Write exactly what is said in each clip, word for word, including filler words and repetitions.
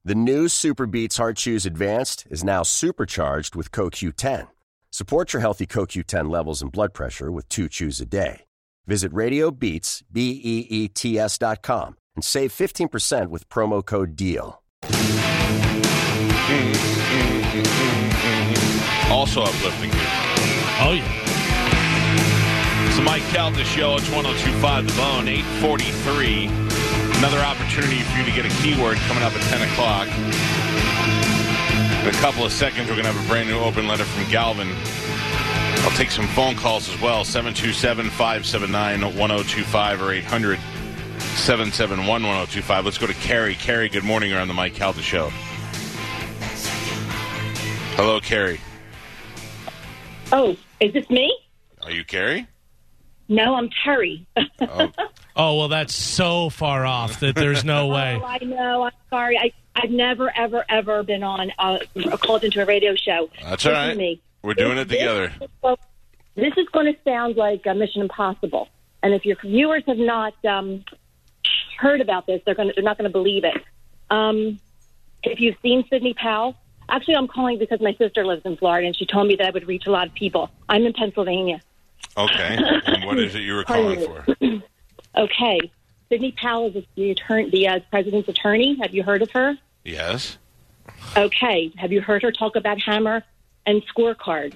The new Super Beats Heart Chews Advanced is now supercharged with C O Q ten. Support your healthy C O Q ten levels and blood pressure with two chews a day. Visit Radio Beats, B E E T S dot com and save fifteen percent with promo code DEAL. Also uplifting you. Oh, yeah. It's the Mike Calta Show. It's one oh two point five The Bone, eight forty-three. Another opportunity for you to get a keyword coming up at ten o'clock. In a couple of seconds, we're going to have a brand new open letter from Galvin. I'll take some phone calls as well. seven two seven, five seven nine, one oh two five or eight hundred, seven seven one, one oh two five. Let's go to Carrie. Carrie, good morning. You're on the Mike Calta Show. Hello, Carrie. Oh, is this me? Are you Carrie? No, I'm Terry. Oh. Oh, well, that's so far off that there's no way. Oh, I know. I'm sorry. I, I've never, ever, ever been on, uh, called into a radio show. That's all right. Me. We're doing this, it together. This, well, this is going to sound like uh, Mission Impossible. And if your viewers have not um, heard about this, they're going to, they're not going to believe it. Um, if you've seen Sidney Powell, actually, I'm calling because my sister lives in Florida, and she told me that I would reach a lot of people. I'm in Pennsylvania. Okay. And what is it you were calling for? Okay. Sidney Powell is the, attorney, the uh, president's attorney. Have you heard of her? Yes. Okay. Have you heard her talk about Hammer and Scorecard?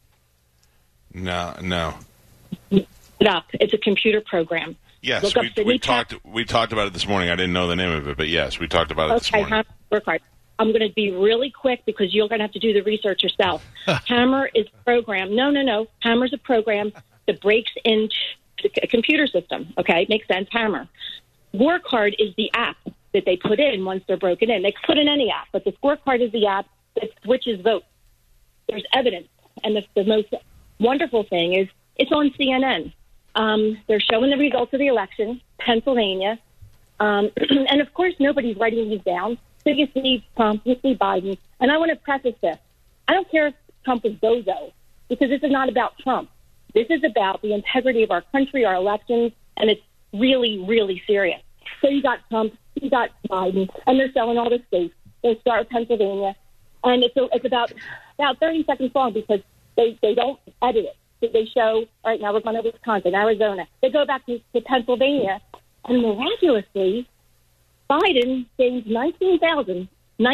No, no. Look it up. It's a computer program. Yes, Look we, we talked we talked about it this morning. I didn't know the name of it, but yes, we talked about it okay, this morning. Hammer Scorecard. I'm going to be really quick because you're going to have to do the research yourself. Hammer is a program. No, no, no. Hammer's a program that breaks into a computer system. Okay, makes sense. Hammer. Scorecard is the app that they put in once they're broken in. They can put in any app, but the Scorecard is the app that switches votes. There's evidence, and the, the most wonderful thing is it's on C N N. Um, they're showing the results of the election, Pennsylvania, um, and of course nobody's writing these down. So you see Trump, you see Biden, and I want to preface this. I don't care if Trump is bozo, because this is not about Trump. This is about the integrity of our country, our elections, and it's really, really serious. So you got Trump, you got Biden, and they're selling all the states. They start with Pennsylvania, and it's it's about about thirty seconds long because they, they don't edit it. So they show, all right, now we're going to Wisconsin, Arizona. They go back to, to Pennsylvania, and miraculously, Biden gains nineteen thousand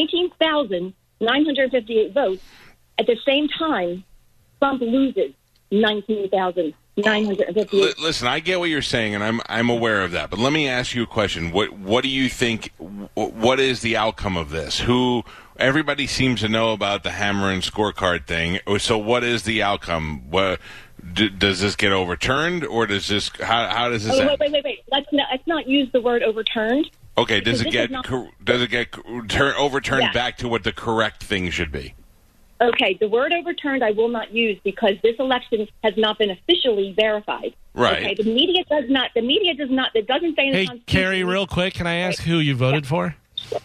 nine hundred fifty-eight votes. At the same time, Trump loses nineteen thousand nine hundred fifty-eight. Listen, I get what you're saying, and I'm I'm aware of that. But let me ask you a question. What what do you think? What is the outcome of this? Who everybody seems to know about the Hammer and Scorecard thing. So what is the outcome? What d- does this get overturned, or does this? How how does this? Oh, end? wait, wait, wait, wait. Let's not, let's not use the word overturned. Okay, does it get not, cor- does it get turn, overturned yeah. back to what the correct thing should be? Okay, the word overturned I will not use because this election has not been officially verified. Right. Okay, the media does not. The media does not. It doesn't say in the Hey, Constitution. Carrie, real quick, can I ask who you voted for?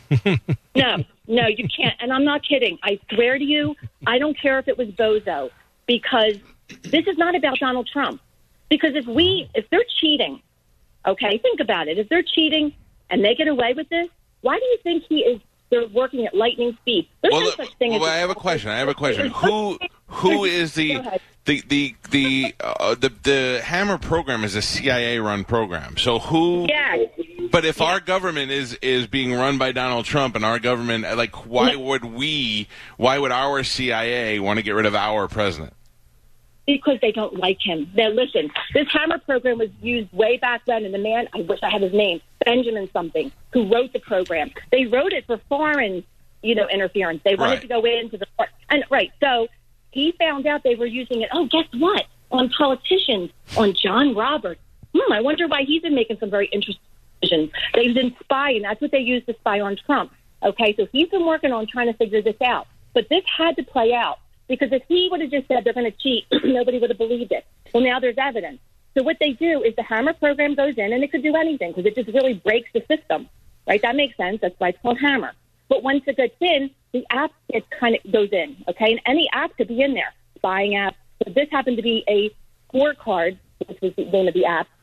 No, no, you can't. And I'm not kidding. I swear to you, I don't care if it was Bozo, because this is not about Donald Trump. Because if we, if they're cheating, okay, think about it. If they're cheating and they get away with this, why do you think he is? They're working at lightning speed. There's Well, no such thing well as I have a question. I have a question. Who who is the the the the uh, the the Hammer program is a C I A run program. So who? Yeah. But if yeah. our government is is being run by Donald Trump, and our government, like, why would we? Why would our C I A want to get rid of our president? Because they don't like him. Now, listen, this Hammer program was used way back then, and the man, I wish I had his name, Benjamin something, who wrote the program. They wrote it for foreign, you know, interference. They wanted Right. to go into the and right. So he found out they were using it. Oh, guess what? On politicians, on John Roberts. Hmm, I wonder why he's been making some very interesting decisions. They've been spying. That's what they used to spy on Trump. Okay, so he's been working on trying to figure this out. But this had to play out. Because if he would have just said they're going to cheat, nobody would have believed it. Well, now there's evidence. So what they do is the Hammer program goes in, and it could do anything because it just really breaks the system, right? That makes sense. That's why it's called Hammer. But once it gets in, the app gets kind of goes in, okay? And any app could be in there, spying app. But this happened to be a scorecard, which was the name of the app,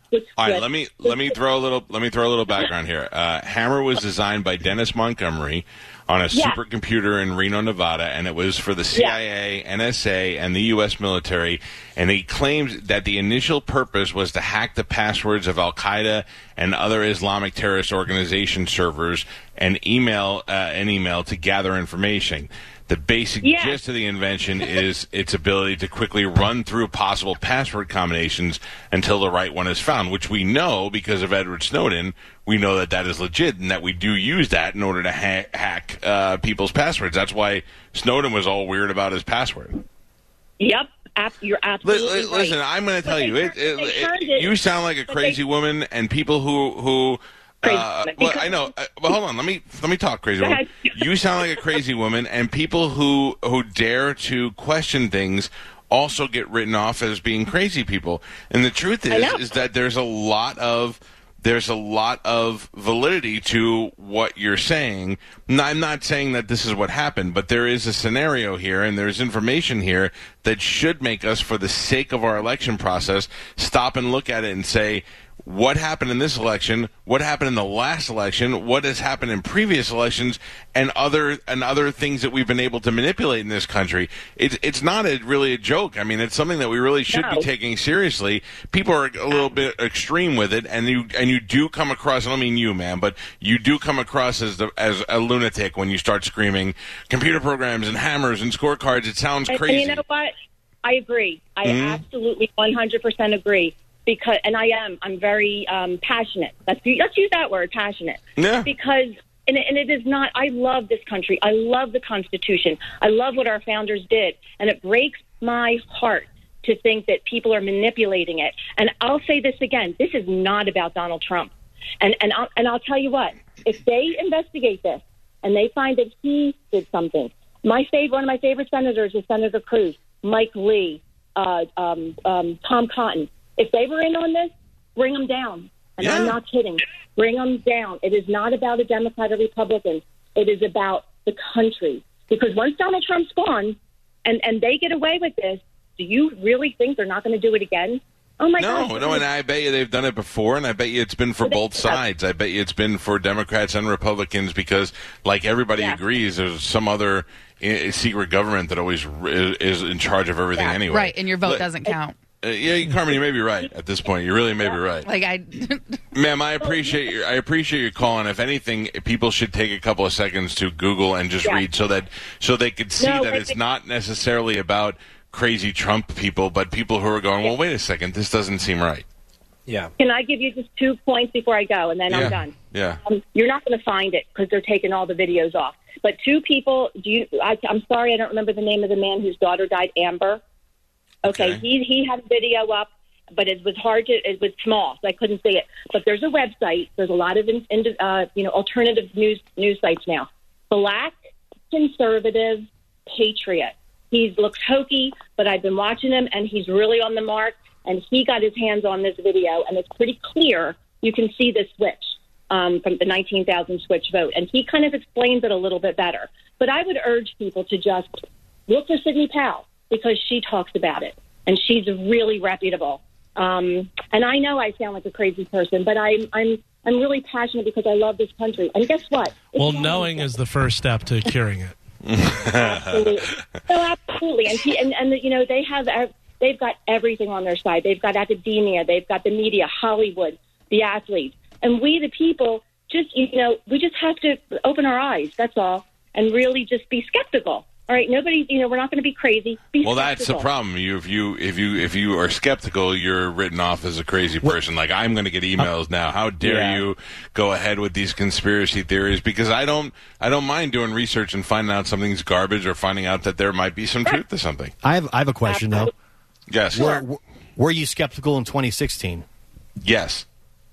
with, All right, with, let me let me throw a little let me throw a little background here. Uh, Hammer was designed by Dennis Montgomery on a Yeah. supercomputer in Reno, Nevada, and it was for the C I A, N S A, and the U S military. And he claimed that the initial purpose was to hack the passwords of Al Qaeda and other Islamic terrorist organization servers and email uh, an email to gather information. The basic Yeah. gist of the invention is its ability to quickly run through possible password combinations until the right one is found, which we know because of Edward Snowden. We know that that is legit and that we do use that in order to ha- hack uh, people's passwords. That's why Snowden was all weird about his password. Yep, ab- you're Li- absolutely li- right. listen, I'm going to tell But you, they it, turned- it, they it, turned it- you sound like a but crazy they- woman, and people who who. Crazy Uh, woman. well, Because- I know. Uh, well, hold on. Let me let me talk, crazy Go woman. ahead. You sound like a crazy woman, and people who who dare to question things also get written off as being crazy people. And the truth I is, know. is that there's a lot of there's a lot of validity to what you're saying. Now, I'm not saying that this is what happened, but there is a scenario here, and there's information here that should make us, for the sake of our election process, stop and look at it and say, what happened in this election, what happened in the last election, what has happened in previous elections, and other and other things that we've been able to manipulate in this country. It's it's not a, really a joke. I mean, it's something that we really should No. be taking seriously. People are a little bit extreme with it, and you and you do come across. I don't mean you, man, but you do come across as the, as a lunatic when you start screaming computer programs and hammers and scorecards. It sounds And, crazy. and you know what? I agree. I Mhm. absolutely one hundred percent agree. Because, and I am, I'm very um, passionate. Let's, let's use that word, passionate. Yeah. Because, and it, and it is not, I love this country. I love the Constitution. I love what our founders did. And it breaks my heart to think that people are manipulating it. And I'll say this again, this is not about Donald Trump. And, and, I'll, and I'll tell you what, if they investigate this and they find that he did something, my favorite, one of my favorite senators is Senator Cruz, Mike Lee, uh, um, um, Tom Cotton. If they were in on this, bring them down. And Yeah. I'm not kidding. Bring them down. It is not about a Democrat or Republican. It is about the country. Because once Donald Trump's gone and, and they get away with this, do you really think they're not going to do it again? Oh, my No, God. no, and I bet you they've done it before, and I bet you it's been for both sides. I bet you it's been for Democrats and Republicans because, like everybody Yeah. agrees, there's some other I- secret government that always r- is in charge of everything Yeah. anyway. Right, and your vote But- doesn't count. Uh, yeah, Carmen, you may be right at this point. You really may be right. Like I, Ma'am, I appreciate your I appreciate your calling. If anything, people should take a couple of seconds to Google and just Yeah. read so that so they could see No, that but it's they- not necessarily about crazy Trump people, but people who are going, well, wait a second, this doesn't seem right. Yeah. Can I give you just two points before I go, and then Yeah. I'm done? Yeah. Um, you're not going to find it because they're taking all the videos off. But two people, do you? I, I'm sorry, I don't remember the name of the man whose daughter died, Amber. Okay, Okay. he he had a video up, but it was hard to, it was small, so I couldn't see it. But there's a website. There's a lot of in, in, uh, you know alternative news news sites now. Black conservative patriot. He looks hokey, but I've been watching him, and he's really on the mark. And he got his hands on this video, and it's pretty clear. You can see the switch um, from the nineteen thousand switch vote, and he kind of explains it a little bit better. But I would urge people to just look for Sidney Powell because she talks about it, and she's really reputable. Um, and I know I sound like a crazy person, but I'm I'm I'm really passionate because I love this country. And guess what? It's Well, not knowing easy. is the first step to curing it. Absolutely. No, absolutely. And, he, and and you know they have uh, they've got everything on their side. They've got academia, they've got the media, Hollywood, the athletes, and we the people just you know we just have to open our eyes. That's all, and really just be skeptical. All right, nobody, you know, we're not going to be crazy. Be Well, that's the skeptical. problem. You, if you if you if you are skeptical, you're written off as a crazy person. Like, I'm going to get emails now. How dare Yeah. you go ahead with these conspiracy theories? Because I don't I don't mind doing research and finding out something's garbage or finding out that there might be some truth to something. I have I have a question though. Yes, Were, were- were you skeptical in twenty sixteen? yes.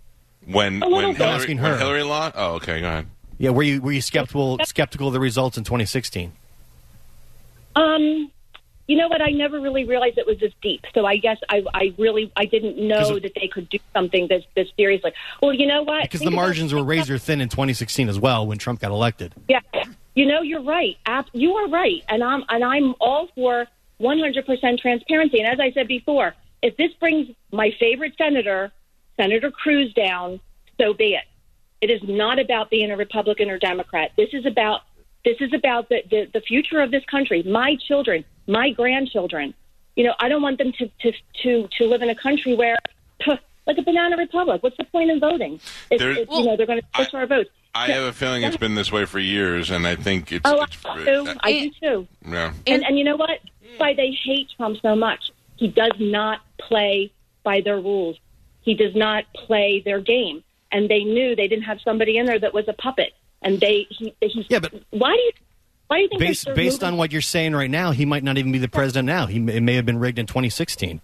When A little when bit. Hillary, Asking when her. Hillary lost. Oh, okay. Go ahead. Yeah, were you were you skeptical skeptical of the results in twenty sixteen? Um, you know what? I never really realized it was this deep. So I guess I, I really, I didn't know 'Cause of- that they could do something this, this seriously. Well, you know what? Because the Think about- margins were razor thin in twenty sixteen as well when Trump got elected. Yeah, you know, you're right. Ab- You are right, and I'm and I'm all for one hundred percent transparency. And as I said before, if this brings my favorite senator Senator Cruz down, so be it. It is not about being a Republican or Democrat. This is about this is about the, the, the future of this country, my children, my grandchildren. You know, I don't want them to to to, to live in a country where, like a banana republic. What's the point in voting? If, if, well, you know, they're going to push our votes. I have a feeling it's been this way for years, and I think it's. Oh, it's, I do. Uh, I do too. Yeah. And and you know what? That's why they hate Trump so much. He does not play by their rules. He does not play their game. And they knew they didn't have somebody in there that was a puppet. And they he he's yeah, but why do you why do you think based based moving? on what you're saying right now, he might not even be the president now. He it may have been rigged in twenty sixteen.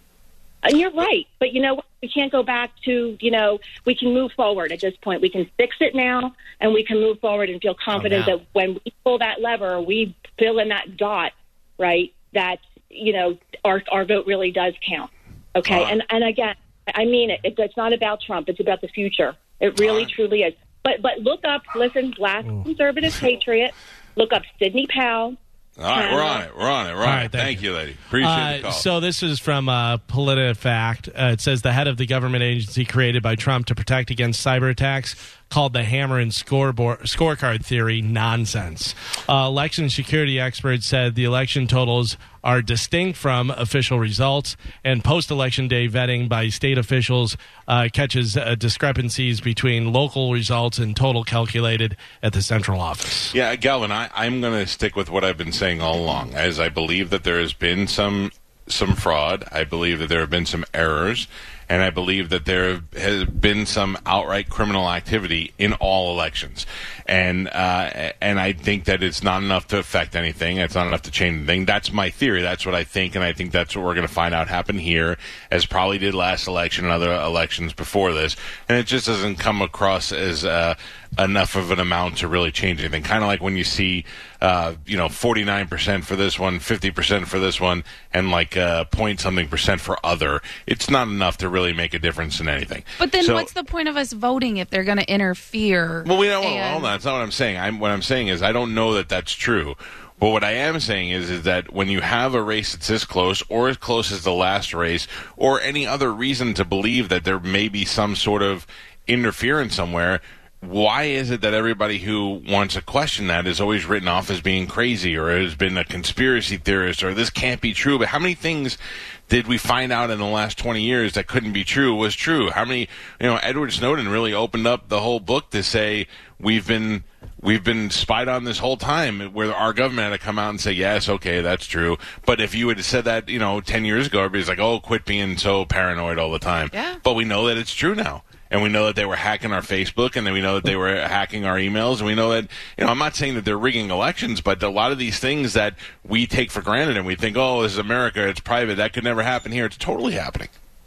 And you're right, but you know what? We can't go back to, you know, we can move forward at this point. We can fix it now, and we can move forward and feel confident oh, that when we pull that lever, we fill in that dot, right, that, you know, our our vote really does count. Okay? Uh, and, and again, I mean it. it. It's not about Trump. It's about the future. It really, uh, truly is. But but look up, listen, Last Conservative Patriot. Look up Sidney Powell. All right, we're on it. We're on it. We're on right, it. Thank, thank you, lady. Appreciate uh, the call. So this is from uh, PolitiFact. Uh, it says the head of the government agency created by Trump to protect against cyber attacks called the hammer and scoreboard, scorecard theory nonsense. Uh, election security experts said the election totals are distinct from official results, and post-election day vetting by state officials uh, catches uh, discrepancies between local results and total calculated at the central office. Yeah, Galvin, I, I'm going to stick with what I've been saying all along, as I believe that there has been some some fraud. I believe that there have been some errors. And I believe that there has been some outright criminal activity in all elections. And uh, and I think that it's not enough to affect anything. It's not enough to change anything. That's my theory. That's what I think. And I think that's what we're going to find out happen here, as probably did last election and other elections before this. And it just doesn't come across as uh, enough of an amount to really change anything. Kind of like when you see, uh, you know, forty-nine percent for this one, fifty percent for this one, and like uh, point something percent for other. It's not enough to really make a difference in anything. But then so, what's the point of us voting if they're going to interfere? Well, we don't. And... Hold on. That's not what I'm saying. I'm, what I'm saying is I don't know that that's true. But what I am saying is, is that when you have a race that's this close, or as close as the last race, or any other reason to believe that there may be some sort of interference somewhere, why is it that everybody who wants to question that is always written off as being crazy, or has been a conspiracy theorist, or this can't be true? But how many things did we find out in the last twenty years that couldn't be true was true? How many, you know, Edward Snowden really opened up the whole book to say we've been we've been spied on this whole time, where our government had to come out and say, yes, okay, that's true. But if you had said that, you know, ten years ago, everybody's like, oh, quit being so paranoid all the time. Yeah. But we know that it's true now. And we know that they were hacking our Facebook, and then we know that they were hacking our emails, and we know that, you know, I'm not saying that they're rigging elections, but a lot of these things that we take for granted and we think, oh, this is America, it's private, that could never happen here, it's totally happening.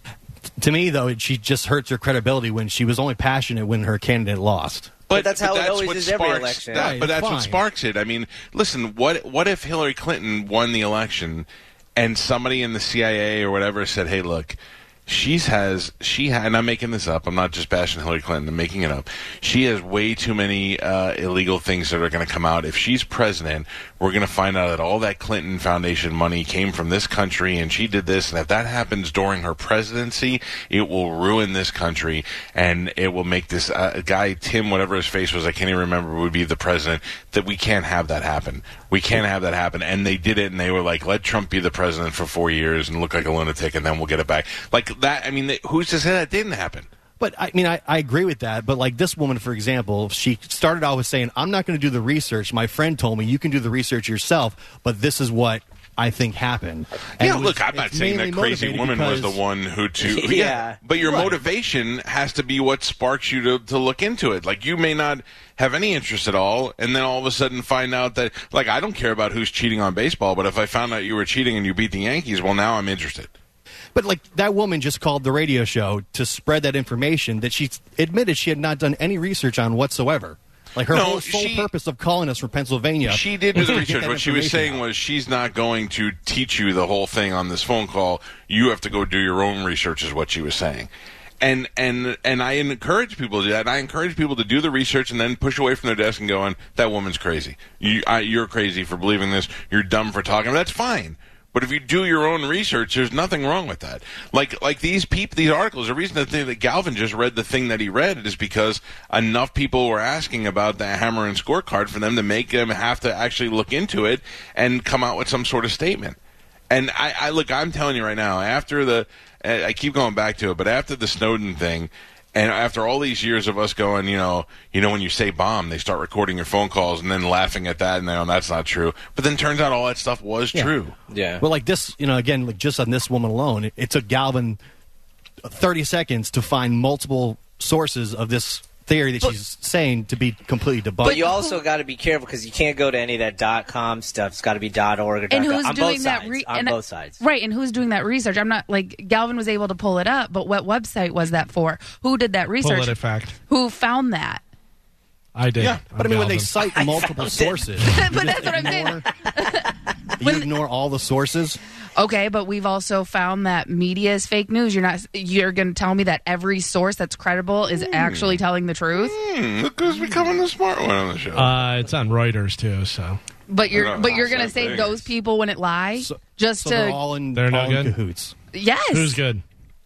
To me, though, she just hurts her credibility when she was only passionate when her candidate lost. But, but that's how but it that's always is every election. That, right, but that's fine. what sparks it. I mean, listen, what what if Hillary Clinton won the election and somebody in the C I A or whatever said, hey, look, She's has she ha- and I'm making this up. I'm not just bashing Hillary Clinton. I'm making it up. She has way too many uh, illegal things that are going to come out. If she's president, we're going to find out that all that Clinton Foundation money came from this country, and she did this. And if that happens during her presidency, it will ruin this country, and it will make this uh, guy Tim, whatever his face was, I can't even remember, would be the president. That we can't have that happen. We can't have that happen. And they did it, and they were like, let Trump be the president for four years and look like a lunatic, and then we'll get it back. Like that. I mean, they, who's to say that didn't happen? But, I mean, I, I agree with that. But, like, this woman, for example, she started out with saying, I'm not going to do the research. My friend told me you can do the research yourself, but this is what I think happened. And yeah, was, look, I'm not saying that crazy woman because, was the one who to yeah, yeah. But your right. motivation has to be what sparks you to, to look into it. Like, you may not have any interest at all, and then all of a sudden find out that, like, I don't care about who's cheating on baseball, but if I found out you were cheating and you beat the Yankees, well, now I'm interested. But, like, that woman just called the radio show to spread that information that she admitted she had not done any research on whatsoever. Like, her no, whole sole she, purpose of calling us from Pennsylvania. She did do the research. What she was saying out. was she's not going to teach you the whole thing on this phone call. You have to go do your own research, is what she was saying. And and and I encourage people to do that. And I encourage people to do the research and then push away from their desk and going, that woman's crazy. You, I, you're crazy for believing this. You're dumb for talking. That's fine. But if you do your own research, there's nothing wrong with that. Like like these people, these articles, the reason that, they, that Galvin just read the thing that he read is because enough people were asking about the hammer and scorecard for them to make them have to actually look into it and come out with some sort of statement. And I, I look, I'm telling you right now, after the, I keep going back to it, but after the Snowden thing, and after all these years of us going, you know, you know, when you say bomb, they start recording your phone calls and then laughing at that, and then, oh, that's not true. But then turns out all that stuff was yeah. true. Yeah. Well, like this, you know, again, like just on this woman alone, it, it took Galvin thirty seconds to find multiple sources of this theory that but, she's saying to be completely debunked. But you also got to be careful because you can't go to any of that dot com stuff. It's got to be dot org or and dot who's com. On doing both that sides. re- on and, both sides. Right, and who's doing that research? I'm not like Galvin was able to pull it up, but what website was that for? Who did that research? PolitiFact. Who found that? I did. Yeah, but I mean, when they cite multiple sources, but that's what I'm saying. You ignore all the sources. Okay, but we've also found that media is fake news. You're not. You're going to tell me that every source that's credible is mm. actually telling the truth? Mm, look who's becoming the smart one on the show. Uh, it's on Reuters too. So, but you're but you're going to say things. Those people wouldn't lie so, just so to. They're all in, they're all no in good? cahoots. Yes. Who's good?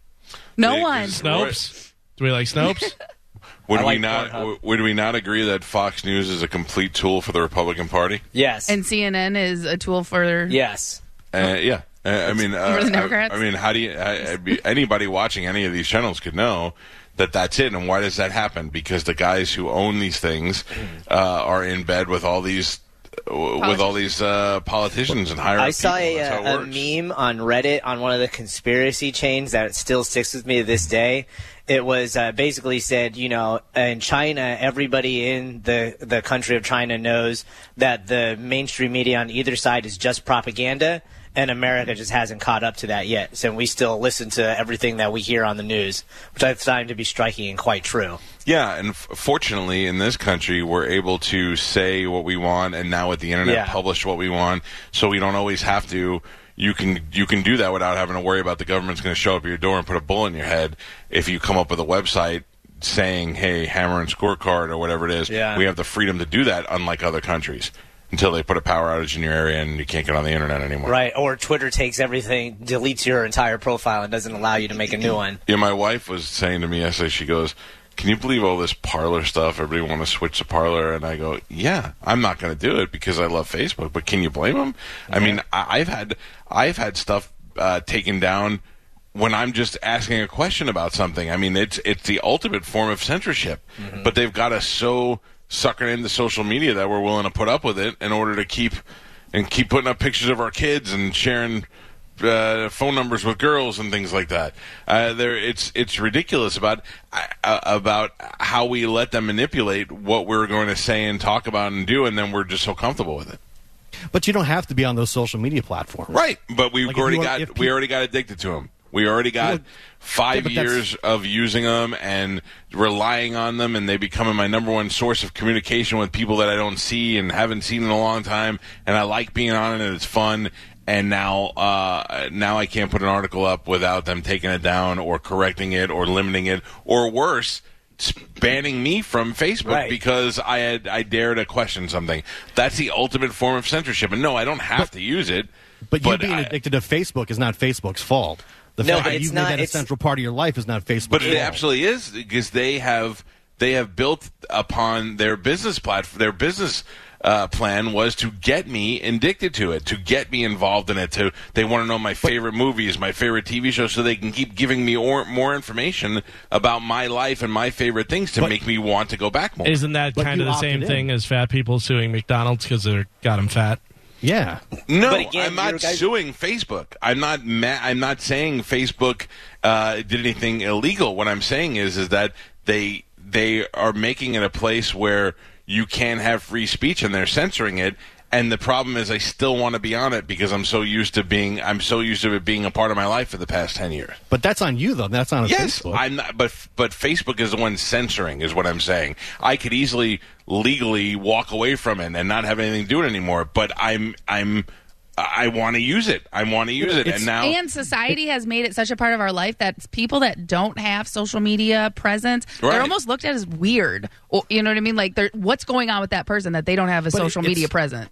No Wait, one. Snopes. Do we like Snopes? Would I we like not? Pornhub. Would we not agree that Fox News is a complete tool for the Republican Party? Yes. And C N N is a tool for. Yes. Uh, yeah. Uh, I mean, uh, For the Democrats? I, I mean, how do you? I, I, anybody watching any of these channels could know that that's it. And why does that happen? Because the guys who own these things uh, are in bed with all these. With all these uh, politicians and higher. I saw people. a, That's how it a works. meme on Reddit on one of the conspiracy chains that still sticks with me to this day. It was uh, basically said, you know, in China, everybody in the the country of China knows that the mainstream media on either side is just propaganda, and America just hasn't caught up to that yet. So we still listen to everything that we hear on the news, which I find to be striking and quite true. Yeah, and f- fortunately, in this country, we're able to say what we want, and now with the internet, Yeah. publish what we want, so we don't always have to. You can you can do that without having to worry about the government's going to show up at your door and put a bullet in your head if you come up with a website saying, "Hey, hammer and scorecard" or whatever it is. Yeah. We have the freedom to do that, unlike other countries, until they put a power outage in your area and you can't get on the internet anymore. Right, or Twitter takes everything, deletes your entire profile, and doesn't allow you to make a new one. Yeah, my wife was saying to me yesterday, she goes, can you believe all this Parler stuff? Everybody want to switch to Parler, and I go, yeah, I'm not going to do it because I love Facebook. But can you blame them? Yeah. I mean, I, I've had I've had stuff uh, taken down when I'm just asking a question about something. I mean, it's it's the ultimate form of censorship. Mm-hmm. But they've got us so suckered into social media that we're willing to put up with it in order to keep and keep putting up pictures of our kids and sharing Uh, phone numbers with girls and things like that. Uh, there, it's it's ridiculous about uh, about how we let them manipulate what we're going to say and talk about and do, and then we're just so comfortable with it. But you don't have to be on those social media platforms, right? But we've like already want, got people, we already got addicted to them. We already got well, five yeah, years of using them and relying on them, and they becoming my number one source of communication with people that I don't see and haven't seen in a long time. And I like being on it, and it's fun. And now, uh, now I can't put an article up without them taking it down or correcting it or limiting it, or worse, banning me from Facebook right. because I had I dare to question something. That's the ultimate form of censorship. And no, I don't have but, to use it. But, you but being I, addicted to Facebook is not Facebook's fault. The no, fact that it's you've not, made that a it's, central part of your life is not Facebook's But fault. it absolutely is, because they have they have built upon their business platform, their business. Uh, plan was to get me addicted to it, to get me involved in it. To they want to know my favorite movies, my favorite T V shows, so they can keep giving me or, more information about my life and my favorite things to but, make me want to go back more. Isn't that but kind of the same in. thing as fat people suing McDonald's because they got them fat? Yeah. No, but again, I'm not guys- suing Facebook. I'm not. Ma- I'm not saying Facebook uh, did anything illegal. What I'm saying is, is that they they are making it a place where you can have free speech, and they're censoring it. And the problem is, I still want to be on it because I'm so used to being. I'm so used to it being a part of my life for the past ten years. But that's on you, though. That's not on Yes, Facebook. I'm not. But but Facebook is the one censoring, is what I'm saying. I could easily legally walk away from it and not have anything to do with it anymore. But I'm I'm. I want to use it. I want to use it, It's, and now And society has made it such a part of our life that people that don't have social media presence, Right. they're almost looked at as weird. Or, you know what I mean? Like, they're- what's going on with that person that they don't have a But social it's- media presence?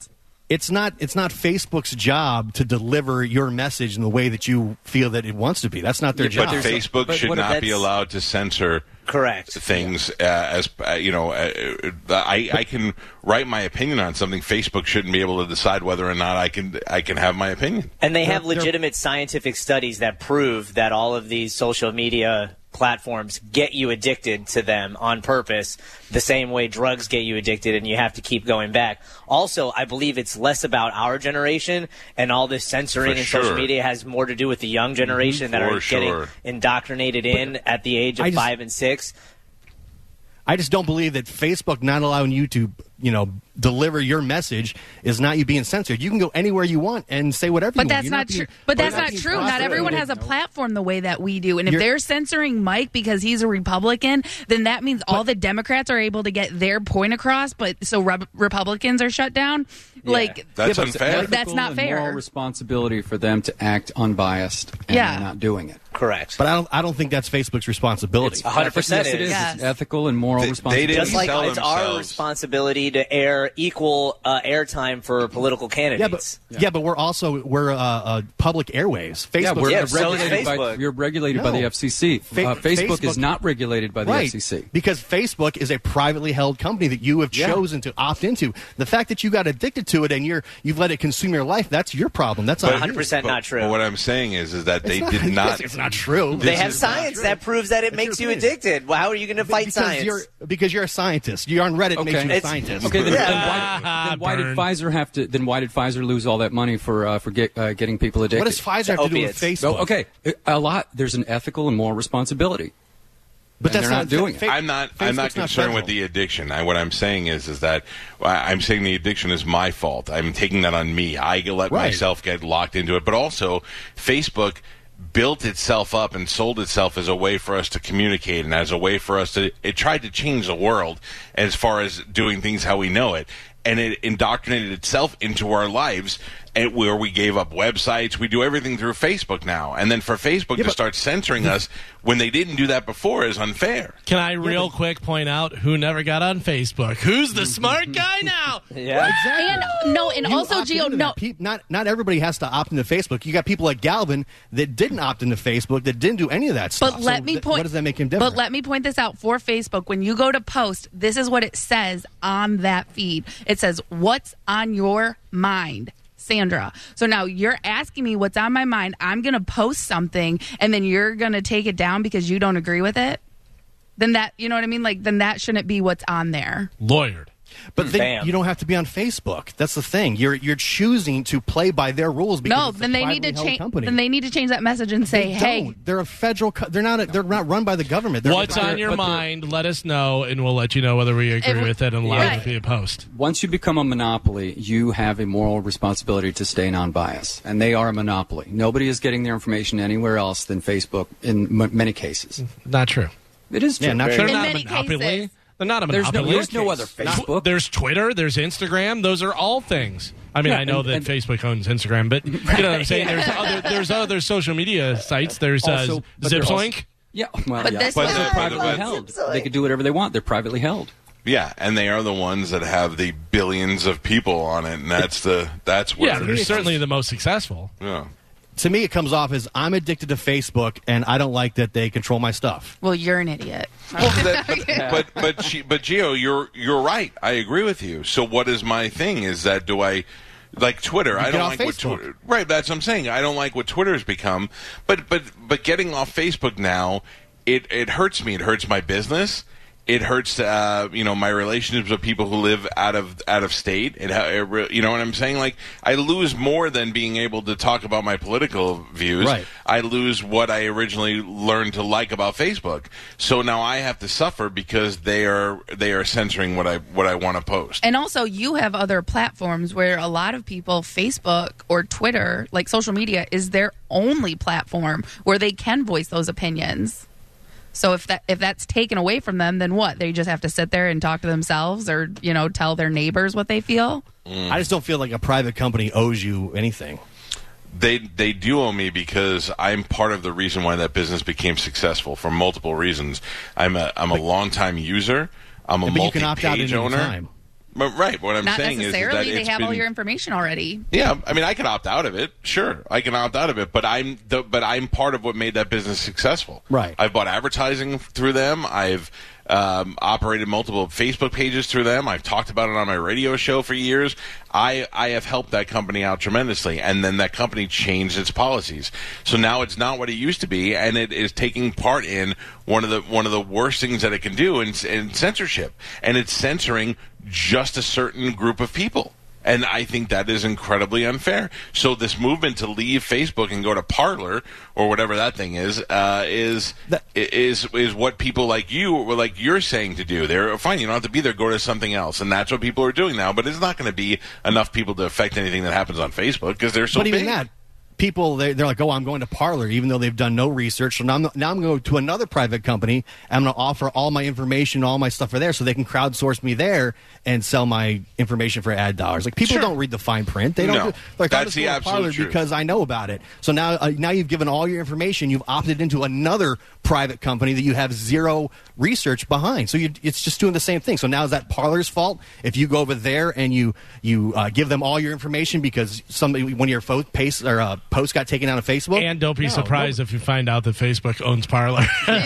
it's not it's not Facebook's job to deliver your message in the way that you feel that it wants to be. That's not their But job. Facebook but should what if not be that's- allowed to censor Correct. things uh, as uh, you know. Uh, I I can write my opinion on something. Facebook shouldn't be able to decide whether or not I can I can have my opinion. And they have They're- they're- legitimate scientific studies that prove that all of these social media platforms get you addicted to them on purpose, the same way drugs get you addicted and you have to keep going back. Also, I believe it's less about our generation, and all this censoring For in sure. social media has more to do with the young generation that For are sure. getting indoctrinated in at the age of I just- five and six. I just don't believe that Facebook not allowing you to, you know, deliver your message is not you being censored. You can go anywhere you want and say whatever But you that's want. not You're true. But you're that's not being true. Not prosecuted. everyone has a platform the way that we do. And if You're- they're censoring Mike because he's a Republican, then that means all the Democrats are able to get their point across. But so Re- Republicans are shut down. Like That's Yeah, but it's unfair. ethical That's not and fair. Moral responsibility for them to act unbiased, and Yeah. they're not doing it. Correct. But I don't. I don't think that's Facebook's responsibility. one hundred percent Yes, it is. Yes. It's ethical and moral They- they responsibility. didn't Just like sell it's our themselves. responsibility to air equal uh, airtime for political yeah, candidates. but yeah. but we're also we're uh, uh, public airways. Facebook. Yeah, we're Yeah, so is regulated by Facebook. you're regulated by No. the F C C. Fa- uh, Facebook, is Facebook- not regulated by the right, F C C. because Facebook is a privately held company that you have Yeah. chosen to opt into. The fact that you got addicted to it and you're you've let it consume your life, that's your problem. That's But- not one hundred percent but- not true. But what I'm saying is, is that they It's did not. It's not true. They This have is science that proves that it makes you your opinion. addicted. Well, how are you going to fight because science? You're, because you're a scientist. You're on Reddit. Okay. Makes you a It's- scientist. Okay, then, Yeah. then why, then why did Burn. Pfizer have to? Then why did Pfizer lose all that money for uh, for get, uh, getting people addicted? What does Pfizer have to do with Opiates. Facebook? So, okay, a lot. There's an ethical and moral responsibility. but and that's they're not doing it. Fa- I'm not. I'm not Facebook's concerned with federal. the addiction. I, what I'm saying is, is that I- I'm saying the addiction is my fault. I'm taking that on me. I let Right. myself get locked into it. But also, Facebook built itself up and sold itself as a way for us to communicate and as a way for us to. It tried to change the world as far as doing things how we know it, and it indoctrinated itself into our lives. And where we gave up websites, we do everything through Facebook now. And then for Facebook to but- start censoring us when they didn't do that before is unfair. Can I real quick point out who never got on Facebook? Who's the smart guy now? yeah. and no, and You also opt Gio, into no. that. Peop- not not everybody has to opt into Facebook. You got people like Galvin that didn't opt into Facebook, that didn't do any of that stuff. But let So me th- point. What does that make him different? But let me point this out for Facebook. When you go to post, this is what it says on that feed. It says, "What's on your mind?" Sandra. So now you're asking me what's on my mind. I'm going to post something, and then you're going to take it down because you don't agree with it. Then that, you know what I mean? Like, then that shouldn't be what's on there. Lawyered. But then Bam. you don't have to be on Facebook. That's the thing. You're you're choosing to play by their rules. Because No, it's a then they need to privately held change. company. Then they need to change that message and say, They "Hey, don't. They're a federal. Co- they're not. A, they're not run by the government. They're What's on your but they're- mind? Let us know, and we'll let you know whether we agree If- with it and allow Right. it to be a post. Once you become a monopoly, you have a moral responsibility to stay non-biased, and they are a monopoly. Nobody is getting their information anywhere else than Facebook in m- many cases. Not true. It is true. Yeah, not They're In not many a monopoly. cases. They're not a There's no, monopoly. there's no other Facebook. There's Twitter, there's Instagram. Those are all things. I mean, Yeah, I know and- that and- Facebook owns Instagram, but you know what I'm saying. There's other there's other social media sites. There's uh, Also- but they're Zipsoink. also- Yeah, well, But yeah. this but was- they're privately but- held. They can do whatever they want. They're privately held. Yeah, and they are the ones that have the billions of people on it, and that's the that's where Yeah, they're certainly the most successful. yeah. To me, it comes off as I'm addicted to Facebook, and I don't like that they control my stuff. well, you're an idiot." Well, that, but but but, G- but Gio, you're you're right. I agree with you. So what is my thing? Is that do I like Twitter? I get don't off like what Facebook. Twitter. Right, that's what I'm saying. I don't like what Twitter has become. But but but getting off Facebook now, it it hurts me. It hurts my business. It hurts, uh, you know, my relationships with people who live out of out of state. It, ha- it re- you know what I'm saying? Like, I lose more than being able to talk about my political views. Right. I lose what I originally learned to like about Facebook. So now I have to suffer because they are they are censoring what I what I want to post. And also, you have other platforms where a lot of people, Facebook or Twitter, like social media, is their only platform where they can voice those opinions. So if that if that's taken away from them, then what? They just have to sit there and talk to themselves, or you know, tell their neighbors what they feel. I just don't feel like a private company owes you anything. They they do owe me because I'm part of the reason why that business became successful for multiple reasons. I'm a I'm a longtime user. I'm a But you can opt out at multi-page any owner. time. But, right. What I'm Not saying is that necessarily. They it's have been, all your information already. Yeah, I mean, I can opt out of it. Sure, I can opt out of it, but I'm the, but I'm part of what made that business successful. Right. I've bought advertising through them. I've um, operated multiple Facebook pages through them. I've talked about it on my radio show for years. I I have helped that company out tremendously, and then that company changed its policies. So now it's not what it used to be, and it is taking part in one of the one of the worst things that it can do in, in censorship, and it's censoring just a certain group of people. And I think that is incredibly unfair. So this movement to leave Facebook and go to Parler or whatever that thing is uh, is that, is is what people like you or like you're saying to do. They're fine. You don't have to be there. Go to something else, and that's what people are doing now. But it's not going to be enough people to affect anything that happens on Facebook because they're so but big. even that, people, they're, they're like, oh, I'm going to Parler, even though they've done no research. So now I'm, now I'm going to another private company, and I'm going to offer all my information, all my stuff for there, so they can crowdsource me there and sell my information for ad dollars. Like, people Sure. don't read the fine print. They don't. No, do, like, that's I'm just the going to absolute Parler truth. because I know about it. So now, uh, now you've given all your information. You've opted into another private company that you have zero research behind. So you, it's just doing the same thing. So now is that Parler's fault if you go over there and you you uh, give them all your information because somebody one of your fo- pace, or, uh, posts got taken out of Facebook? And don't be No, surprised no. if you find out that Facebook owns Parler.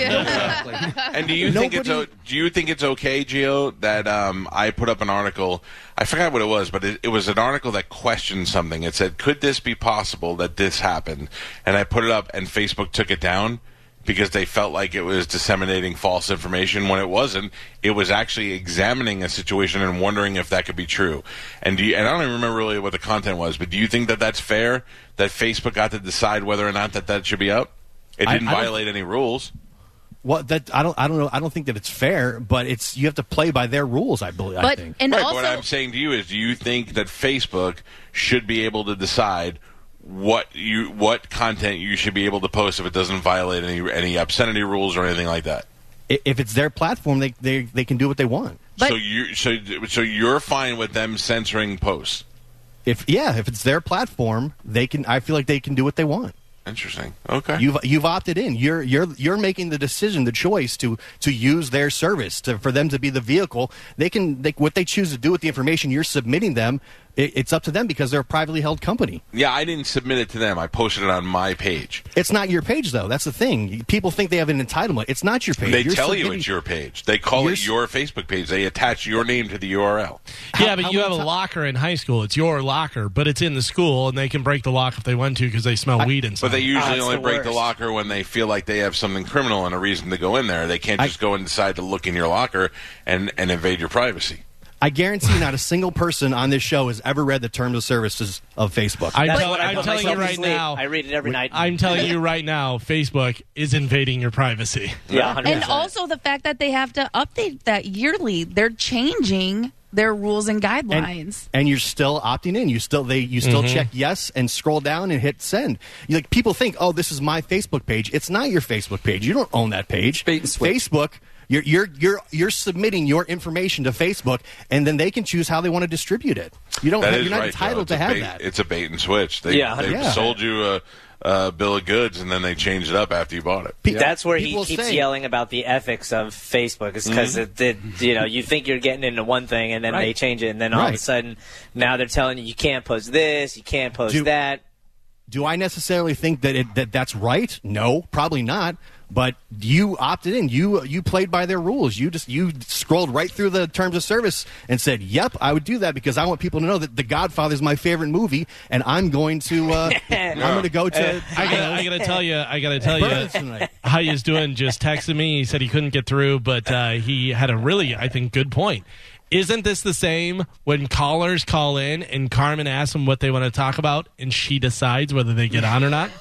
And do you think it's o- do you think it's okay, Gio, that um, I put up an article? I forgot what it was, but it, it was an article that questioned something. It said, "Could this be possible that this happened?" And I put it up, and Facebook took it down because they felt like it was disseminating false information when it wasn't. It was actually examining a situation and wondering if that could be true. And do you, and I don't even remember really what the content was, but do you think that that's fair? That Facebook got to decide whether or not that that should be up? It I- didn't I don't- violate any rules. What that I don't I don't know I don't think that it's fair, but it's you have to play by their rules. I believe. I But think. and Right, also, but what I'm saying to you is, do you think that Facebook should be able to decide what you what content you should be able to post if it doesn't violate any any obscenity rules or anything like that? I- If it's their platform, they they, they can do what they want. But- so you so so you're fine with them censoring posts? If yeah, if it's their platform, they can. I feel like they can do what they want. Interesting. Okay. You've you've opted in. You're you're you're making the decision, the choice to to use their service to, for them to be the vehicle. They can they, what they choose to do with the information you're submitting them. It, it's up to them because they're a privately held company. yeah, I didn't submit it to them. I posted it on my page. It's not your page though. That's the thing. People think they have an entitlement. It's not your page. They You're tell you submitting- it's your page. They call You're it s- your Facebook page. They attach your name to the U R L. yeah, How- but how you have many a ti- locker in high school. It's your locker, but it's in the school, and they can break the lock if they want to because they smell weed inside. But they usually that's only the break the worst. locker when they feel like they have something criminal and a reason to go in there. They can't I- just go and decide to look in your locker and, and invade your privacy. I guarantee not a single person on this show has ever read the terms of services of Facebook. I'm, That's tell- what I I'm put telling you myself to right sleep. now. I read it every night. I'm telling you right now, Facebook is invading your privacy. yeah, one hundred and percent. also the fact that they have to update that yearly. They're changing their rules and and, guidelines. and you're still opting in. You still they you still check yes and scroll down and hit send. You, like people think, oh, this is my Facebook page. It's not your Facebook page. You don't own that page. Bait and switch. Facebook. You're you're you're you're submitting your information to Facebook, and then they can choose how they want to distribute it. You don't. That Have, is you're not right, entitled Joe. to It's a have bait, that. It's a bait and switch. They, Yeah, they yeah. sold you a, a bill of goods, and then they changed it up after you bought it. Pe- That's where he people keeps say- yelling about the ethics of Facebook. Is because Mm-hmm. it, it, you know, you think you're getting into one thing, and then they Right. change it, and then all of a Right. sudden, now they're telling you you can't post this, you can't post Do- that. Do I necessarily think that it, that that's right? No, probably not. But you opted in. You you played by their rules. You just you scrolled right through the terms of service and said, "Yep, I would do that because I want people to know that The Godfather is my favorite movie, and I'm going to uh, I'm going to go to." I gotta, I gotta tell you, I gotta tell you, Burns tonight. how he's doing. Just texted me. He said he couldn't get through, but uh, he had a really, I think, good point. Isn't this the same when callers call in and Carmen asks them what they want to talk about, and she decides whether they get on or not?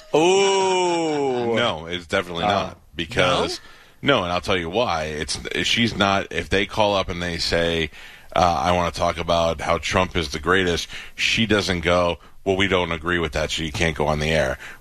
Ooh, No, it's definitely not because no? and I'll tell you why. It's she's not. If they call up and they say, uh, "I want to talk about how Trump is the greatest," she doesn't go, "Well, we don't agree with that, so you can't go on the air."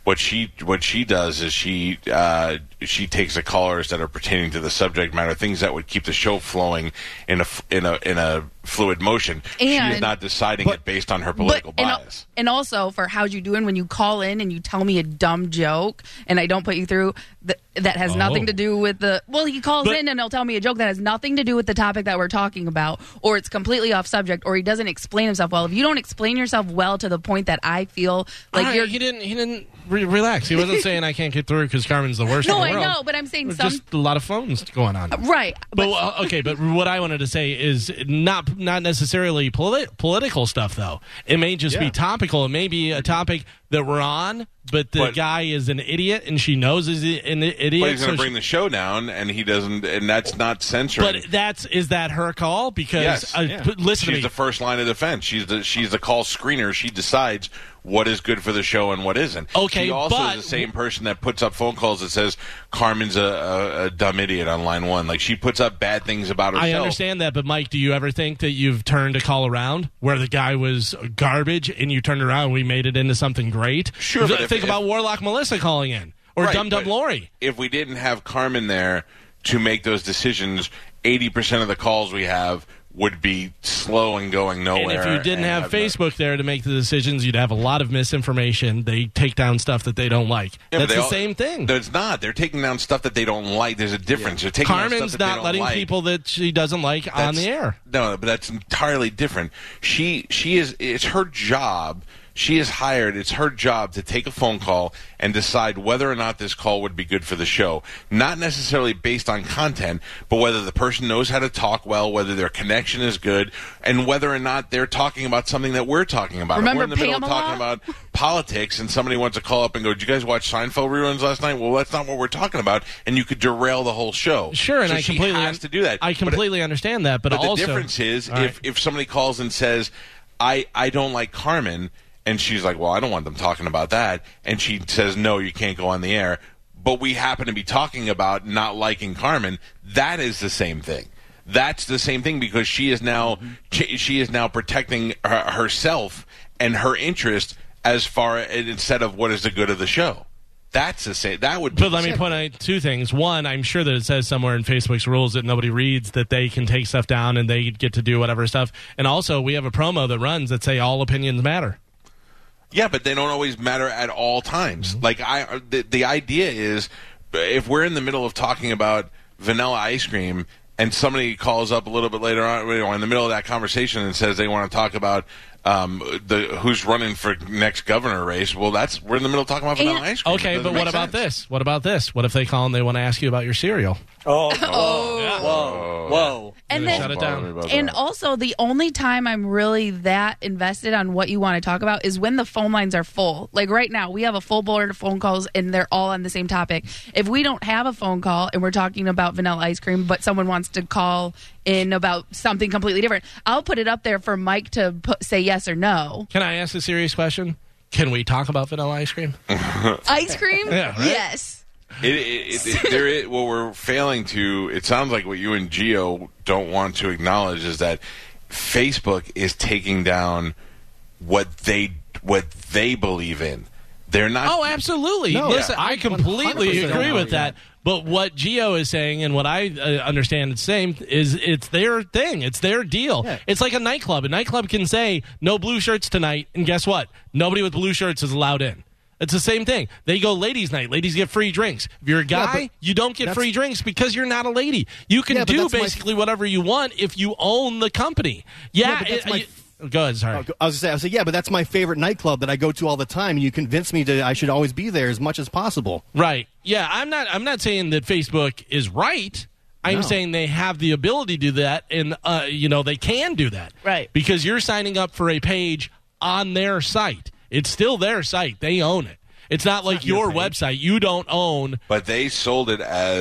What she what she does is she uh, she takes the callers that are pertaining to the subject matter, things that would keep the show flowing in a in a in a fluid motion. And, she is not deciding but, it based on her political but, bias. And, and also for how's you doing when you call in and you tell me a dumb joke and I don't put you through that that has Oh. nothing to do with the well he calls But, in and he'll tell me a joke that has nothing to do with the topic that we're talking about, or it's completely off subject, or he doesn't explain himself well. If you don't explain yourself well to the point that I feel like All right, you're he didn't he didn't re- relax. He wasn't saying I can't get through because Carmen's the worst no in the I world. know, but I'm saying There's some just a lot of phones going on. right But uh, okay, but what I wanted to say is not not necessarily politi- political stuff though. It may just be Yeah. topical. It may be a topic that we're on, but the But- guy is an idiot and she knows he's an idiot. But he's going so to bring she- the show down, and he doesn't, and that's not censoring. But that's is that her call? Because Yes. uh, Yeah. p- listen to She's me. the first line of defense. She's the she's the call screener. She decides what is good for the show and what isn't. Okay, she also but- is the same person that puts up phone calls that says Carmen's a, a, a dumb idiot on line one. Like she puts up bad things about herself. I understand that, but Mike, do you ever think that you've turned a call around where the guy was garbage and you turned around and we made it into something great? Sure, but Th- if- think if- about Warlock Melissa calling in or Right, Dum Dum but Lori. If we didn't have Carmen there to make those decisions, eighty percent of the calls we have would be slow and going nowhere. And if you didn't and have no- Facebook there to make the decisions, you'd have a lot of misinformation. They take down stuff that they don't like. Yeah, but That's they the all- same thing. There's not. They're taking down stuff that they don't like. There's a difference. They're taking down Carmen's stuff that they not don't letting like. people that she doesn't like on the air. No, but that's entirely different. She she is it's her job. She is hired. It's her job to take a phone call and decide whether or not this call would be good for the show. Not necessarily based on content, but whether the person knows how to talk well, whether their connection is good, and whether or not they're talking about something that we're talking about. Remember if we're in the middle of Pamela? talking about politics and somebody wants to call up and go, "Did you guys watch Seinfeld reruns last night?" Well, that's not what we're talking about, and you could derail the whole show. Sure, and So I she completely has to do that. I But- completely understand that, but, but also the difference is All if, right. if somebody calls and says, I, I don't like Carmen, and she's like, well, I don't want them talking about that, and she says, no, you can't go on the air, but we happen to be talking about not liking Carmen, that is the same thing. That's the same thing because she is now she, she is now protecting her, herself and her interest as far instead of what is the good of the show. That's the same. That would. Be But the let me same. point out two things. One, I'm sure that it says somewhere in Facebook's rules that nobody reads that they can take stuff down and they get to do whatever stuff. And also, we have a promo that runs that say all opinions matter. Yeah, but they don't always matter at all times. Mm-hmm. Like I, the, the idea is, if we're in the middle of talking about vanilla ice cream, and somebody calls up a little bit later on, you know, in the middle of that conversation, and says they want to talk about um, the who's running for next governor race, well, that's we're in the middle of talking about vanilla And- ice cream. It Okay, doesn't but make what about sense. this? What about this? What if they call and they want to ask you about your cereal? Oh, oh. whoa, whoa. And Shut then it Bother me down. about And that. also, the only time I'm really that invested on what you want to talk about is when the phone lines are full. Like right now, we have a full board of phone calls, and they're all on the same topic. If we don't have a phone call and we're talking about vanilla ice cream, but someone wants to call in about something completely different, I'll put it up there for Mike to put, say yes or no. Can I ask a serious question? Can we talk about vanilla ice cream? Ice cream? Yeah, right? Yes. It, it, it, there is, what we're failing to, it sounds like what you and Gio don't want to acknowledge is that Facebook is taking down what they what they believe in. They're not. Oh, absolutely. No, Listen, yeah. I completely one hundred percent agree agree with with that. But what Gio is saying and what I uh, understand it's saying is it's their thing. It's their deal. Yeah. It's like a nightclub. A nightclub can say, no blue shirts tonight, and guess what? Nobody with blue shirts is allowed in. It's the same thing. They go ladies' night. Ladies get free drinks. If you're a guy, Yeah, but you don't get that's- free drinks because you're not a lady. You can Yeah, but do that's my- basically whatever you want if you own the company. Yeah. Yeah, but that's it- my- you- go ahead, sorry. I was going to say, yeah, but that's my favorite nightclub that I go to all the time. And you convince me to I should always be there as much as possible. Right. Yeah, I'm not I'm not saying that Facebook is right. I'm No. saying they have the ability to do that, and uh, you know, they can do that. Right. Because you're signing up for a page on their site. It's still their site. They own it. It's not like your your page. website. You don't own. But they sold it as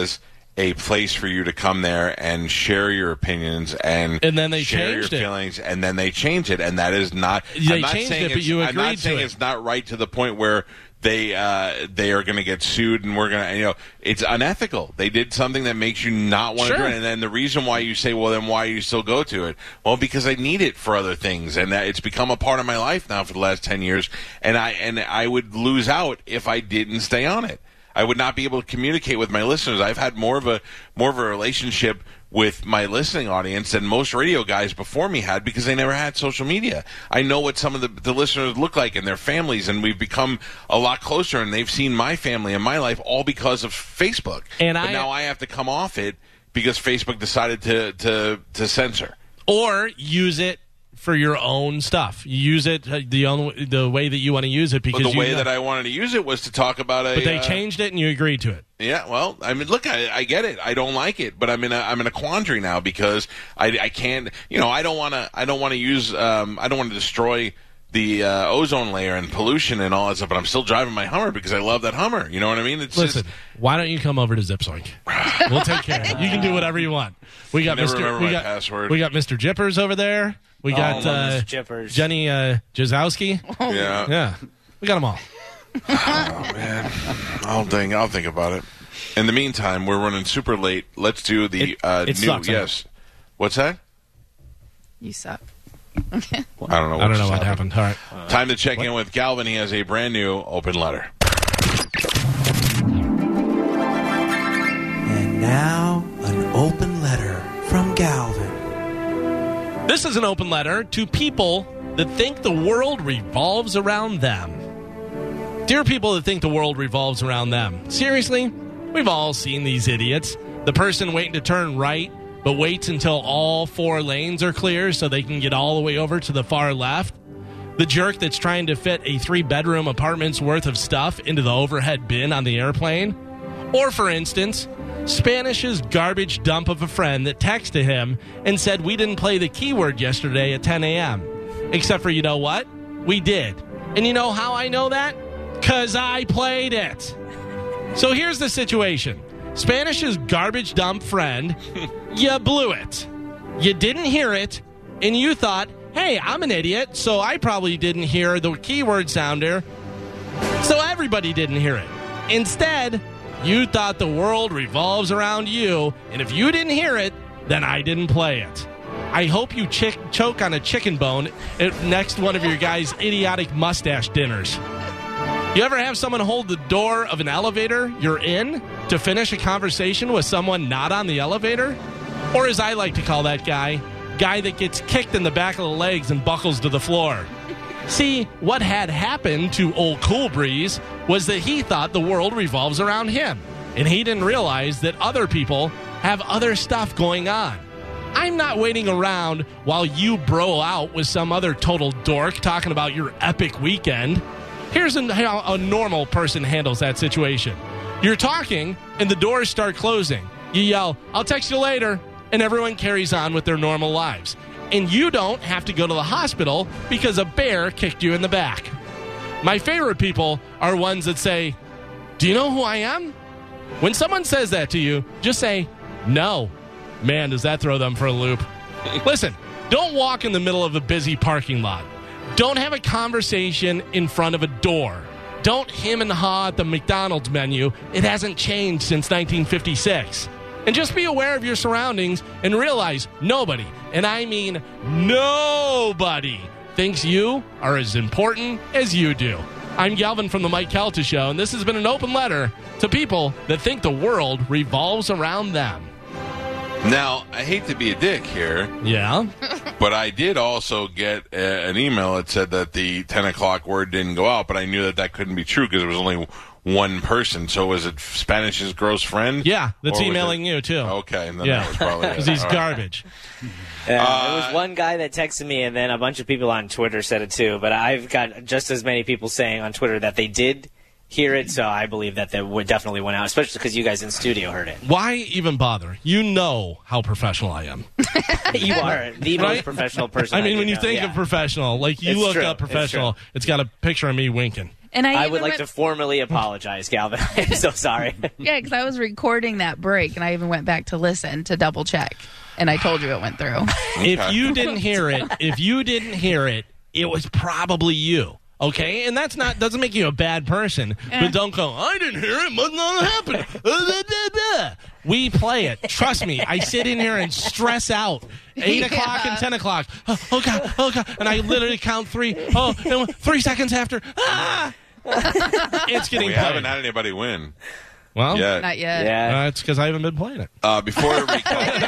a place for you to come there and share your opinions and, and then they share changed your it. feelings, and then they changed it, and that is not. They I'm not changed saying it, but it's- you I'm agreed not to saying it. it's not right to the point where they uh, they are going to get sued, and we're going to, you know, it's unethical. They did something that makes you not want to Sure. do it, and then the reason why you say, well, then why you still go to it? Well, because I need it for other things, and that it's become a part of my life now for the last ten years, and I and I would lose out if I didn't stay on it. I would not be able to communicate with my listeners. I've had more of a more of a relationship with my listening audience than most radio guys before me had because they never had social media. I know what some of the, the listeners look like and their families, and we've become a lot closer, and they've seen my family and my life all because of Facebook. And but I, now I have to come off it because Facebook decided to, to, to censor. Or use it for your own stuff. You use it uh, the only, the way that you want to use it because But the you way know, that I wanted to use it was to talk about a... But they uh, changed it and you agreed to it. Yeah, well, I mean, look, I, I get it. I don't like it, but I'm in a I'm in a quandary now because I, I can't. You know, I don't want to. I don't want to use. Um, I don't want to destroy the uh, ozone layer and pollution and all that stuff. But I'm still driving my Hummer because I love that Hummer. You know what I mean? It's Listen, just, why don't you come over to Zipzoink? We'll take care of it. You can do whatever you want. We got never Mister remember We my got password. we got Mister Jippers over there. We got Oh, uh, Mister Jippers. Jenny uh, Jazowski. yeah. Yeah, we got them all. Oh man, I'll think. I'll think about it. In the meantime, we're running super late. Let's do the It- uh, it new. sucks, I know. Yes. What's that? You suck. I don't know. What I don't know just what happened. All right. Time to check in with Galvin. He has a brand new open letter. And now, an open letter from Galvin. This is an open letter to people that think the world revolves around them. Dear people that think the world revolves around them, seriously, we've all seen these idiots. The person waiting to turn right, but waits until all four lanes are clear so they can get all the way over to the far left. The jerk that's trying to fit a three-bedroom apartment's worth of stuff into the overhead bin on the airplane. Or, for instance, Spanish's garbage dump of a friend that texted him and said we didn't play the keyword yesterday at ten a.m. Except for, you know what? We did. And you know how I know that? Because I played it. So here's the situation. Spanish's garbage dump friend, you blew it. You didn't hear it, and you thought, hey, I'm an idiot, so I probably didn't hear the keyword sounder, so everybody didn't hear it. Instead, you thought the world revolves around you, and if you didn't hear it, then I didn't play it. I hope you chick- choke on a chicken bone at next one of your guys' idiotic mustache dinners. You ever have someone hold the door of an elevator you're in to finish a conversation with someone not on the elevator? Or as I like to call that guy, guy that gets kicked in the back of the legs and buckles to the floor. See, what had happened to old Cool Breeze was that he thought the world revolves around him, and he didn't realize that other people have other stuff going on. I'm not waiting around while you bro out with some other total dork talking about your epic weekend. Here's an, how a normal person handles that situation. You're talking, and the doors start closing. You yell, I'll text you later, and everyone carries on with their normal lives. And you don't have to go to the hospital because a bear kicked you in the back. My favorite people are ones that say, do you know who I am? When someone says that to you, just say, no. Man, does that throw them for a loop. Listen, don't walk in the middle of a busy parking lot. Don't have a conversation in front of a door. Don't hem and haw at the McDonald's menu. It hasn't changed since nineteen fifty-six. And just be aware of your surroundings and realize nobody, and I mean nobody, thinks you are as important as you do. I'm Galvin from the Mike Calta Show, and this has been an open letter to people that think the world revolves around them. Now, I hate to be a dick here, Yeah? but I did also get a, an email that said that the ten o'clock word didn't go out, but I knew that that couldn't be true because there was only one person. So was it Spanish's gross friend? Yeah, that's Or was emailing it- you, too. Okay, and then Yeah, that was probably it. because he's All right. garbage. Yeah, Uh, there was one guy that texted me, and then a bunch of people on Twitter said it too. But I've got just as many people saying on Twitter that they did hear it, so I believe that that would definitely went out, especially because you guys in studio heard it. Why even bother? You know how professional I am. You are the Right? most professional person. I mean, do when you know, think yeah. of professional, like you It's look true. up It's professional, true. it's got a picture of me winking. And I, I even would like went, to formally apologize, Galvin. I'm so sorry. Yeah, because I was recording that break, and I even went back to listen to double check, and I told you it went through. If you didn't hear it, if you didn't hear it, it was probably you. Okay, and that's not doesn't make you a bad person. Eh. But don't go, I didn't hear it, must not happen. We play it. Trust me. I sit in here and stress out. Eight Yeah. o'clock and ten o'clock. Oh, oh god, oh god, and I literally count three. Oh, and three seconds after. Ah! It's getting We played. haven't had anybody win. Well, yet. Not yet. Yeah. uh, it's because I haven't been playing it. Uh, before everybody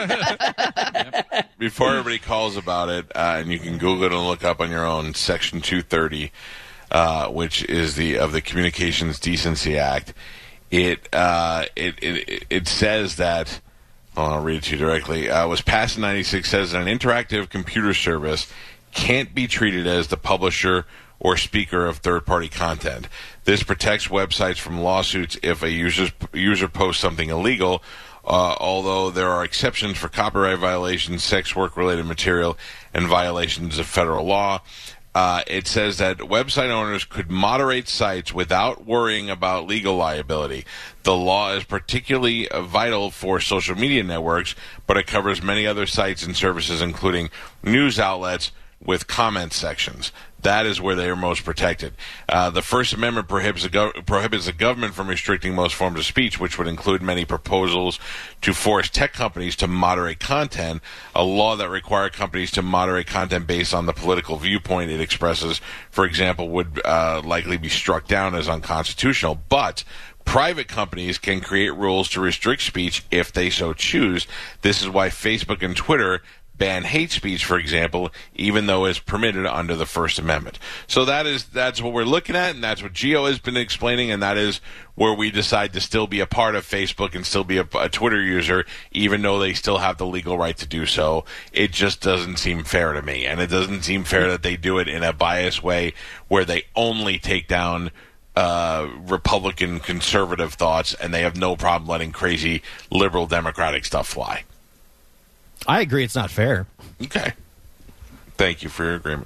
calls, before everybody calls about it, uh, and you can Google it and look up on your own. Section two thirty, uh, which is the of the Communications Decency Act. It uh, it, it it says that. Oh, I'll read it to you directly. Uh, was passed in ninety-six. Says that an interactive computer service can't be treated as the publisher or speaker of third-party content. This protects websites from lawsuits if a user's, user posts something illegal, uh, although there are exceptions for copyright violations, sex work-related material, and violations of federal law. Uh, it says that website owners could moderate sites without worrying about legal liability. The law is particularly uh, vital for social media networks, but it covers many other sites and services, including news outlets with comment sections. That is where they are most protected. Uh, the First Amendment prohibits the, gov- prohibits the government from restricting most forms of speech, which would include many proposals to force tech companies to moderate content. A law that requires companies to moderate content based on the political viewpoint it expresses, for example, would uh, likely be struck down as unconstitutional. But private companies can create rules to restrict speech if they so choose. This is why Facebook and Twitter ban hate speech, for example, even though it's permitted under the First Amendment. So that is that's what we're looking at, and that's what Gio has been explaining, and that is where we decide to still be a part of Facebook and still be a, a Twitter user, even though they still have the legal right to do so. It just doesn't seem fair to me, and it doesn't seem fair that they do it in a biased way where they only take down uh, Republican conservative thoughts, and they have no problem letting crazy liberal Democratic stuff fly. I agree it's not fair. Okay. Thank you for your agreement.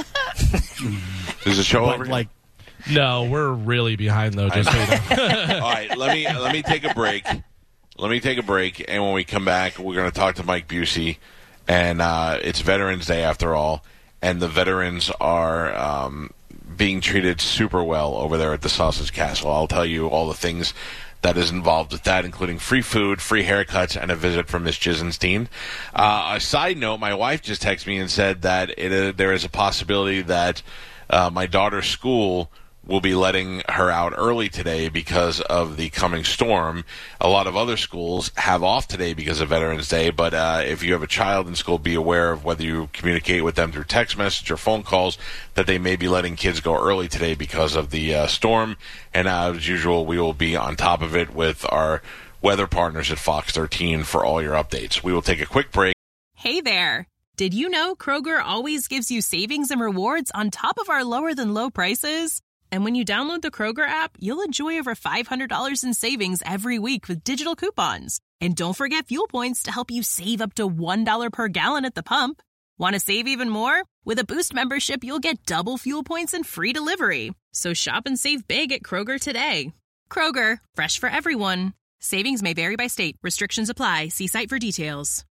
There's a show But, over here? like, No, we're really behind though. Just so you know. All right, let me let me take a break. Let me take a break, and when we come back, we're going to talk to Mike Busey, and uh, it's Veterans Day after all, and the veterans are um, being treated super well over there at the Sausage Castle. I'll tell you all the things that is involved with that, including free food, free haircuts, and a visit from Miss Jisenstein. Uh, a side note, my wife just texted me and said that it, uh, there is a possibility that uh, my daughter's school will be letting her out early today because of the coming storm. A lot of other schools have off today because of Veterans Day, but uh, if you have a child in school, be aware of whether you communicate with them through text message or phone calls that they may be letting kids go early today because of the uh, storm. And uh, as usual, we will be on top of it with our weather partners at Fox thirteen for all your updates. We will take a quick break. Hey there. Did you know Kroger always gives you savings and rewards on top of our lower than low prices? And when you download the Kroger app, you'll enjoy over five hundred dollars in savings every week with digital coupons. And don't forget fuel points to help you save up to one dollar per gallon at the pump. Want to save even more? With a Boost membership, you'll get double fuel points and free delivery. So shop and save big at Kroger today. Kroger, fresh for everyone. Savings may vary by state. Restrictions apply. See site for details.